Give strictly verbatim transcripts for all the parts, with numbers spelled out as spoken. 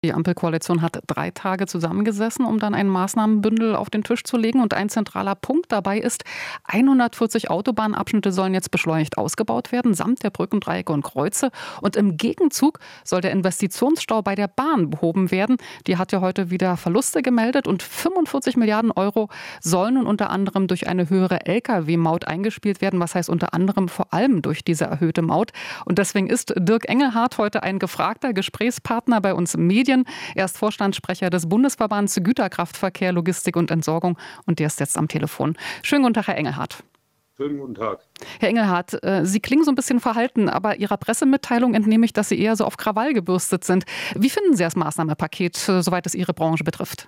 Die Ampelkoalition hat drei Tage zusammengesessen, um dann ein Maßnahmenbündel auf den Tisch zu legen. Und ein zentraler Punkt dabei ist, hundertvierzig Autobahnabschnitte sollen jetzt beschleunigt ausgebaut werden, samt der Brückendreiecke und Kreuze. Und im Gegenzug soll der Investitionsstau bei der Bahn behoben werden. Die hat ja heute wieder Verluste gemeldet und fünfundvierzig Milliarden Euro sollen nun unter anderem durch eine höhere L K W-Maut eingespielt werden. Was heißt unter anderem vor allem durch diese erhöhte Maut. Und deswegen ist Dirk Engelhardt heute ein gefragter Gesprächspartner bei uns im Medien. Er ist Vorstandssprecher des Bundesverbands Güterkraftverkehr, Logistik und Entsorgung und der ist jetzt am Telefon. Schönen guten Tag, Herr Engelhardt. Schönen guten Tag. Herr Engelhardt, Sie klingen so ein bisschen verhalten, aber Ihrer Pressemitteilung entnehme ich, dass Sie eher so auf Krawall gebürstet sind. Wie finden Sie das Maßnahmenpaket, soweit es Ihre Branche betrifft?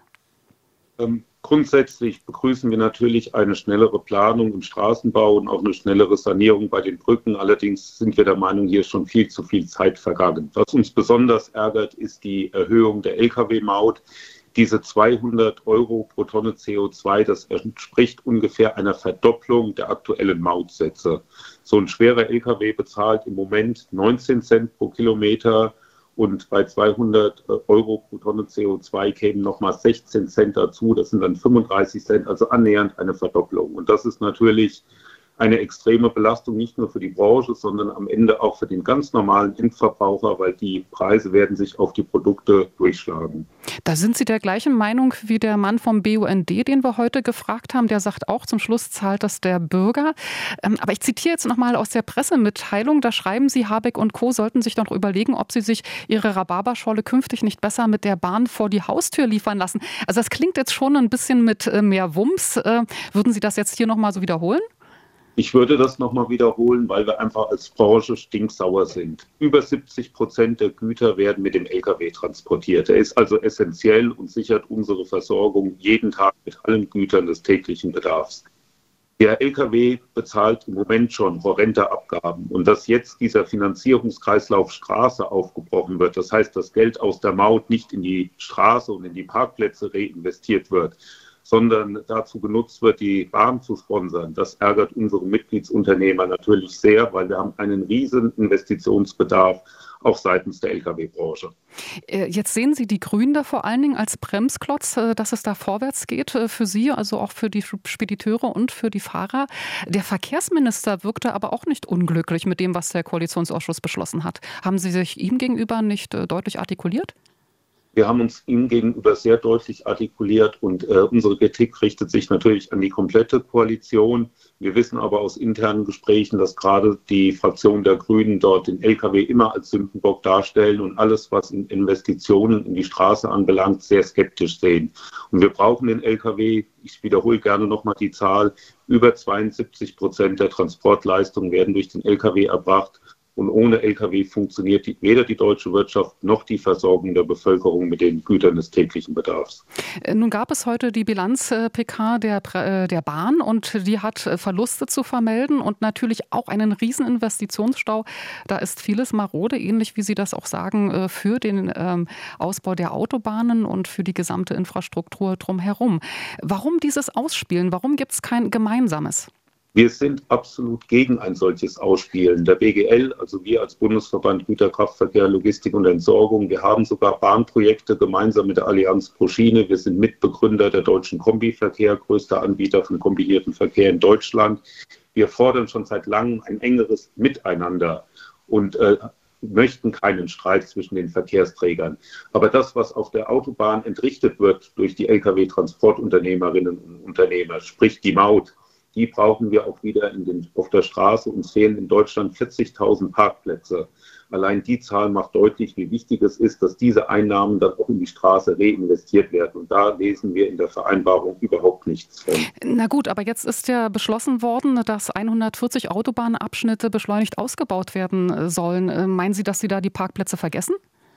Ähm, grundsätzlich begrüßen wir natürlich eine schnellere Planung im Straßenbau und auch eine schnellere Sanierung bei den Brücken. Allerdings sind wir der Meinung, hier ist schon viel zu viel Zeit vergangen. Was uns besonders ärgert, ist die Erhöhung der L K W-Maut. Diese zweihundert Euro pro Tonne C O zwei, das entspricht ungefähr einer Verdopplung der aktuellen Mautsätze. So ein schwerer L K W bezahlt im Moment neunzehn Cent pro Kilometer. Und bei zweihundert Euro pro Tonne C O zwei kämen nochmal sechzehn Cent dazu. Das sind dann fünfunddreißig Cent, also annähernd eine Verdopplung. Und das ist natürlich eine extreme Belastung, nicht nur für die Branche, sondern am Ende auch für den ganz normalen Endverbraucher, weil die Preise werden sich auf die Produkte durchschlagen. Da sind Sie der gleichen Meinung wie der Mann vom B U N D, den wir heute gefragt haben. Der sagt auch, zum Schluss zahlt das der Bürger. Aber ich zitiere jetzt nochmal aus der Pressemitteilung. Da schreiben Sie, Habeck und Co. sollten sich doch überlegen, ob sie sich ihre Rhabarberschorle künftig nicht besser mit der Bahn vor die Haustür liefern lassen. Also das klingt jetzt schon ein bisschen mit mehr Wumms. Würden Sie das jetzt hier nochmal so wiederholen? Ich würde das nochmal wiederholen, weil wir einfach als Branche stinksauer sind. Über siebzig Prozent der Güter werden mit dem L K W transportiert. Er ist also essentiell und sichert unsere Versorgung jeden Tag mit allen Gütern des täglichen Bedarfs. Der L K W bezahlt im Moment schon horrende Abgaben. Und dass jetzt dieser Finanzierungskreislauf Straße aufgebrochen wird, das heißt, das Geld aus der Maut nicht in die Straße und in die Parkplätze reinvestiert wird, sondern dazu genutzt wird, die Bahn zu sponsern. Das ärgert unsere Mitgliedsunternehmer natürlich sehr, weil wir haben einen riesen Investitionsbedarf auch seitens der L K W-Branche. Jetzt sehen Sie die Grünen da vor allen Dingen als Bremsklotz, dass es da vorwärts geht für Sie, also auch für die Spediteure und für die Fahrer. Der Verkehrsminister wirkte aber auch nicht unglücklich mit dem, was der Koalitionsausschuss beschlossen hat. Haben Sie sich ihm gegenüber nicht deutlich artikuliert? Wir haben uns ihm gegenüber sehr deutlich artikuliert und äh, unsere Kritik richtet sich natürlich an die komplette Koalition. Wir wissen aber aus internen Gesprächen, dass gerade die Fraktion der Grünen dort den L K W immer als Sündenbock darstellen und alles, was in Investitionen in die Straße anbelangt, sehr skeptisch sehen. Und wir brauchen den L K W. Ich wiederhole gerne nochmal die Zahl. Über zweiundsiebzig Prozent der Transportleistungen werden durch den L K W erbracht. Und ohne L K W funktioniert die, weder die deutsche Wirtschaft noch die Versorgung der Bevölkerung mit den Gütern des täglichen Bedarfs. Nun gab es heute die Bilanz-P K der, der Bahn und die hat Verluste zu vermelden und natürlich auch einen riesen Investitionsstau. Da ist vieles marode, ähnlich wie Sie das auch sagen, für den ähm, Ausbau der Autobahnen und für die gesamte Infrastruktur drumherum. Warum dieses Ausspielen? Warum gibt es kein gemeinsames? Wir sind absolut gegen ein solches Ausspielen. Der B G L, also wir als Bundesverband Güterkraftverkehr, Logistik und Entsorgung, wir haben sogar Bahnprojekte gemeinsam mit der Allianz pro Schiene. Wir sind Mitbegründer der Deutschen Kombiverkehr, größter Anbieter von kombinierten Verkehr in Deutschland. Wir fordern schon seit langem ein engeres Miteinander und äh, möchten keinen Streit zwischen den Verkehrsträgern. Aber das, was auf der Autobahn entrichtet wird durch die L K W-Transportunternehmerinnen und Unternehmer, sprich die Maut, die brauchen wir auch wieder in den, auf der Straße. Uns fehlen in Deutschland vierzigtausend Parkplätze. Allein die Zahl macht deutlich, wie wichtig es ist, dass diese Einnahmen dann auch in die Straße reinvestiert werden. Und da lesen wir in der Vereinbarung überhaupt nichts von. Na gut, aber jetzt ist ja beschlossen worden, dass hundertvierzig Autobahnabschnitte beschleunigt ausgebaut werden sollen. Meinen Sie, dass Sie da die Parkplätze vergessen?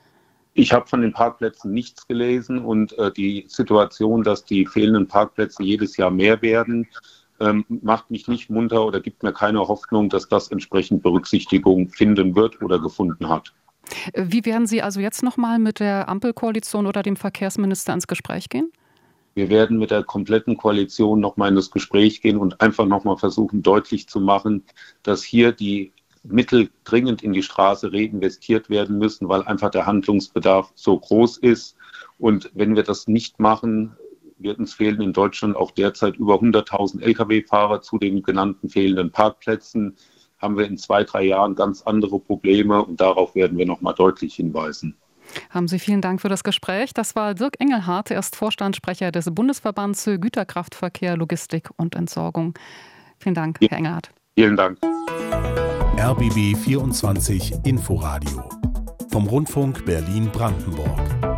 Ich habe von den Parkplätzen nichts gelesen und äh, die Situation, dass die fehlenden Parkplätze jedes Jahr mehr werden, Ähm, macht mich nicht munter oder gibt mir keine Hoffnung, dass das entsprechend Berücksichtigung finden wird oder gefunden hat. Wie werden Sie also jetzt nochmal mit der Ampelkoalition oder dem Verkehrsminister ins Gespräch gehen? Wir werden mit der kompletten Koalition nochmal in das Gespräch gehen und einfach nochmal versuchen, deutlich zu machen, dass hier die Mittel dringend in die Straße reinvestiert werden müssen, weil einfach der Handlungsbedarf so groß ist. Und wenn wir das nicht machen, wird uns fehlen in Deutschland auch derzeit über hunderttausend L K W-Fahrer. Zu den genannten fehlenden Parkplätzen haben wir in zwei, drei Jahren ganz andere Probleme und darauf werden wir noch mal deutlich hinweisen. Haben Sie vielen Dank für das Gespräch. Das war Dirk Engelhardt, er ist Vorstandssprecher des Bundesverbands für Güterkraftverkehr, Logistik und Entsorgung. Vielen Dank, ja, Herr Engelhardt. Vielen Dank. R B B vierundzwanzig Inforadio vom Rundfunk Berlin-Brandenburg.